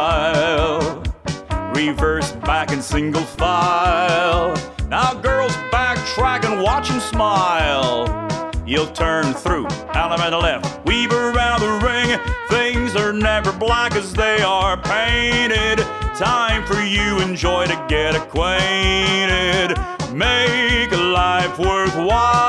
mile. Reverse back in single file. Now girls backtrack and watch him smile. You'll turn through, element left, weave around the ring. Things are never black as they are painted. Time for you enjoy to get acquainted. Make life worthwhile.